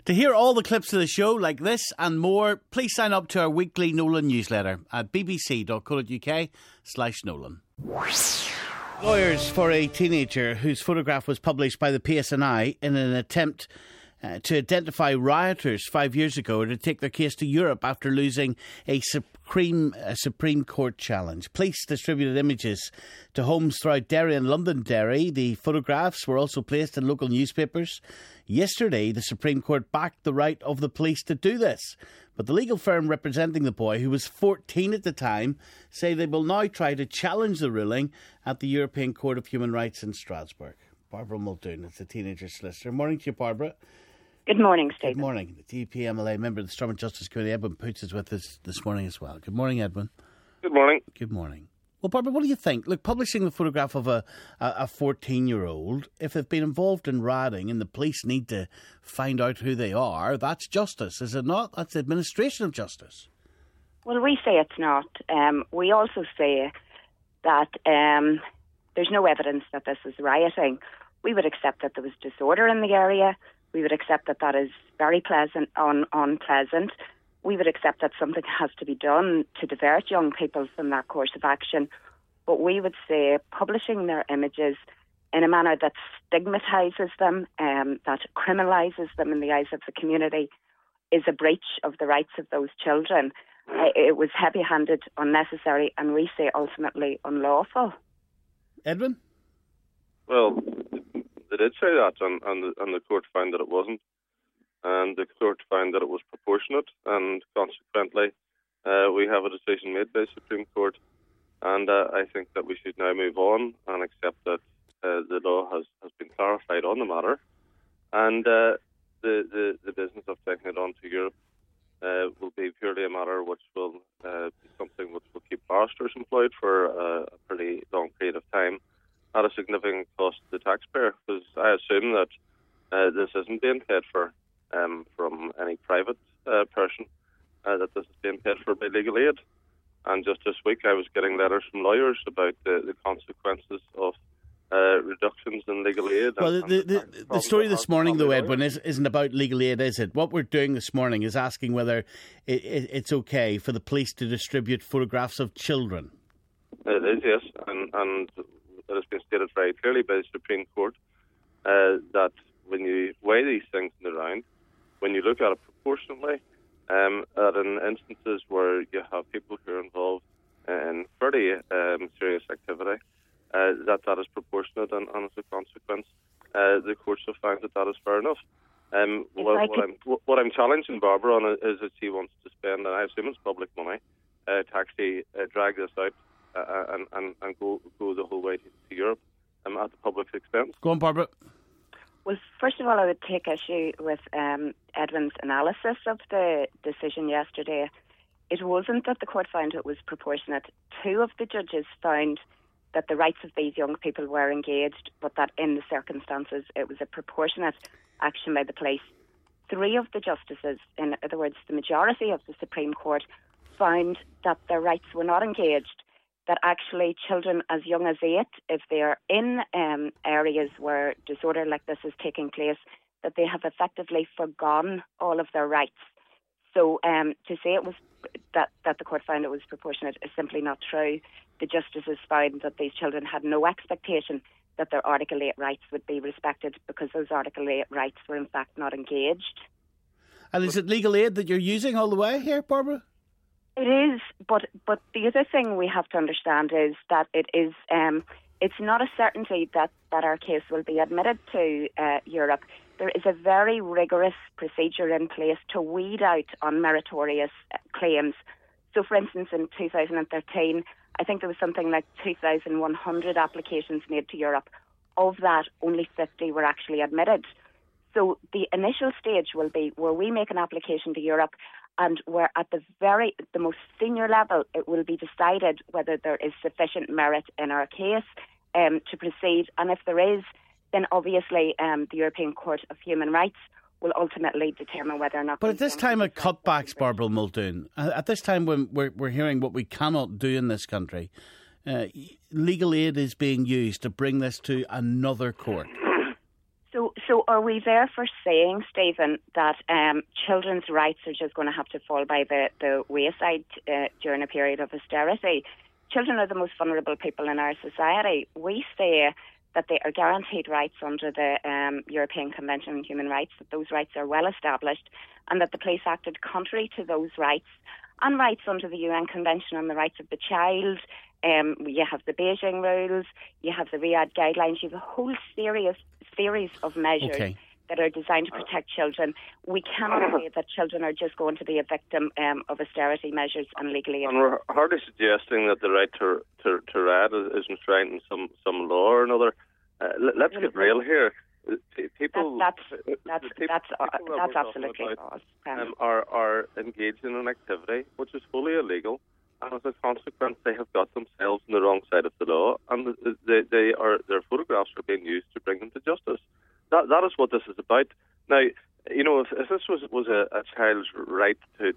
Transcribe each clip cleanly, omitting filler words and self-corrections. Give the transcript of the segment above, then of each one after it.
To hear all the clips of the show like this and more, please sign up to our weekly Nolan newsletter at bbc.co.uk/Nolan. Lawyers for a teenager whose photograph was published by the PSNI in an attempt to identify rioters 5 years ago to take their case to Europe after losing a Supreme Court challenge. Police distributed images to homes throughout Derry and Londonderry. The photographs were also placed in local newspapers. Yesterday, the Supreme Court backed the right of the police to do this. But the legal firm representing the boy, who was 14 at the time, say they will now try to challenge the ruling at the European Court of Human Rights in Strasbourg. Barbara Muldoon is the teenager solicitor. Morning to you, Barbara. Good morning, Stephen. Good morning. The DUP MLA member of the Stormont Justice Committee, Edwin Poots, is with us this morning as well. Good morning, Edwin. Good morning. Good morning. Well, Barbara, what do you think? Look, publishing the photograph of a 14-year-old, if they've been involved in rioting and the police need to find out who they are, that's justice, is it not? That's administration of justice. Well, we say it's not. We also say that there's no evidence that this is rioting. We would accept that there was disorder in the area. We would accept that that is very unpleasant. We would accept that something has to be done to divert young people from that course of action. But we would say publishing their images in a manner that stigmatises them, that criminalises them in the eyes of the community, is a breach of the rights of those children. It was heavy-handed, unnecessary, and we say ultimately unlawful. Edwin? Well, they did say that, and the court found that it wasn't. And the court found that it was proportionate, and consequently, we have a decision made by the Supreme Court. And I think that we should now move on and accept that the law has been clarified on the matter. And the business of taking it on to Europe will be purely a matter which will be something which will keep barristers employed for a pretty long period of time at a significant cost to the taxpayer, because I assume that this isn't being paid for from any private person, that this is being paid for by legal aid. And just this week I was getting letters from lawyers about the consequences of reductions in legal aid. Well, the story this morning, though, Edwin, isn't about legal aid, is it? What we're doing this morning is asking whether it's okay for the police to distribute photographs of children. It is, yes, and it has been stated very clearly by the Supreme Court that when you weigh these things in the round, when you look at it proportionately, that in instances where you have people who are involved in fairly serious activity, that is proportionate, and as a consequence, the courts have found that is fair enough. What I'm challenging Barbara on is that she wants to spend, and I assume it's public money, to actually drag this out and go the whole way to Europe at the public's expense. Go on, Barbara. Well, first of all, I would take issue with Edwin's analysis of the decision yesterday. It wasn't that the court found it was proportionate. Two of the judges found that the rights of these young people were engaged, but that in the circumstances it was a proportionate action by the police. Three of the justices, in other words, the majority of the Supreme Court, found that their rights were not engaged, that actually children as young as 8, if they are in areas where disorder like this is taking place, that they have effectively forgone all of their rights. So to say it was that the court found it was proportionate is simply not true. The justices found that these children had no expectation that their Article 8 rights would be respected, because those Article 8 rights were in fact not engaged. And is it legal aid that you're using all the way here, Barbara? It is, but the other thing we have to understand is that it is it's not a certainty that our case will be admitted to Europe. There is a very rigorous procedure in place to weed out unmeritorious claims. So, for instance, in 2013, I think there was something like 2,100 applications made to Europe. Of that, only 50 were actually admitted. So the initial stage will be where we make an application to Europe, and where at the most senior level it will be decided whether there is sufficient merit in our case to proceed. And if there is, then obviously the European Court of Human Rights will ultimately determine whether or not... But at this time of cutbacks, Barbara Muldoon, at this time when we're hearing what we cannot do in this country, legal aid is being used to bring this to another court. So are we therefore saying, Stephen, that children's rights are just going to have to fall by the wayside during a period of austerity? Children are the most vulnerable people in our society. We say that they are guaranteed rights under the European Convention on Human Rights, that those rights are well established, and that the police acted contrary to those rights and rights under the UN Convention on the Rights of the Child. You have the Beijing rules, you have the Riyadh guidelines, you have a whole series of measures that are designed to protect children. We cannot say that children are just going to be a victim of austerity measures and legally. And we're hardly suggesting that the right to riot is enshrined in some law or another. Let's get real here. People, that's absolutely false. Are engaged in an activity which is fully illegal, and as a consequence, they have got themselves on the wrong side of the law, and their photographs are being used to bring them to justice. That is what this is about. Now, if this was a child's right to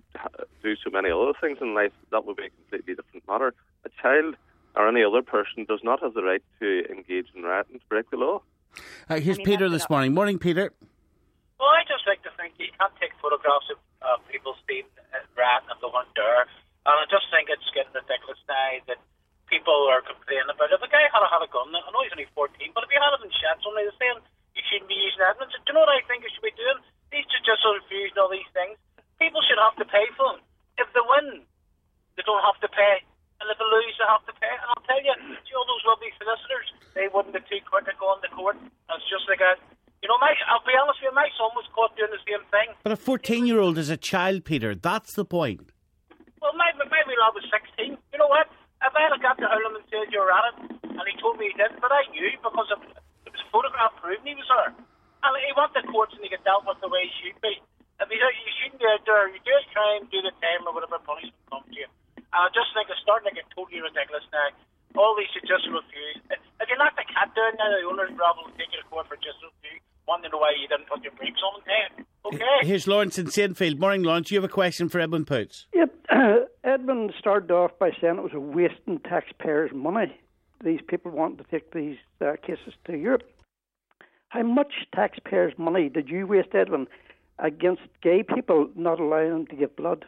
do so many other things in life, that would be a completely different matter. A child or any other person does not have the right to engage in riot and to break the law. Here's Peter this morning. Morning, Peter. Well, I just like to think you can't take photographs of people speeding and rioting and going there. And I just think it's getting ridiculous now that people are complaining about it. If a guy had a gun, I know he's only 14, but if he had it in shots, only they're saying you shouldn't be using evidence. Do you know what I think you should be doing? These just refuse all these things. People should have to pay for them. If they win, they don't have to pay. And if they lose, they have to pay. And I'll tell you, all those lovely solicitors, they wouldn't be too quick at going to court. And it's just like a... I'll be honest with you, my son was caught doing the same thing. But a 14-year-old is a child, Peter. That's the point. Well, my wee lad was 16. You know what? If I had got to him and said you're at it, and he told me he didn't, but I knew because it was a photograph proving he was there. And he went to courts and he got dealt with the way he should be. If you shouldn't be out there, you do a crime, do the time or whatever punishment comes to you. And I just think it's starting to get totally ridiculous now. All these should just refuse. If you knock the cat down now, the owner's probably take you to court for just refuse. Want to know why you didn't put your brakes on in time. Okay. Here's Lawrence in Saintfield. Morning, Lawrence. You have a question for Edmund Poots. Yep. Edmund started off by saying it was a wasting taxpayers' money. These people wanted to take these cases to Europe. How much taxpayers' money did you waste, Edwin, against gay people not allowing them to give blood?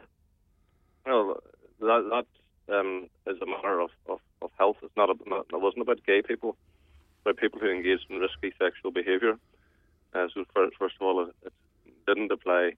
Well, that is a matter of health. It wasn't about gay people. It's about people who engaged in risky sexual behaviour. So first of all, it didn't apply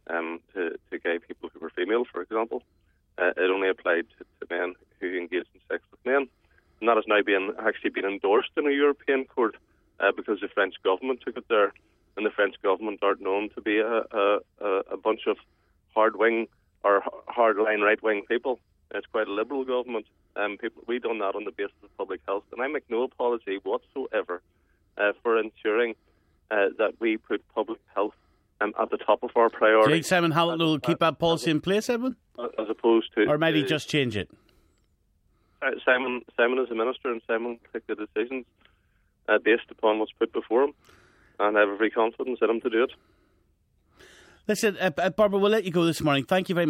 to gay people who were female, for example. It only applied to men who engaged in sex with men. And that has now actually been endorsed in a European court because the French government took it there. And the French government aren't known to be a bunch of hard-wing or hard-line right-wing people. It's quite a liberal government. We done that on the basis of public health. And I make no apology whatsoever for ensuring that we put public health at the top of our priority. Do you think Simon Hamilton will keep that policy in place, Edwin? As opposed to... Or might he just change it? Simon is a minister, and Simon will take the decisions based upon what's put before him. And I have every confidence in him to do it. Listen, Barbara, we'll let you go this morning. Thank you very much.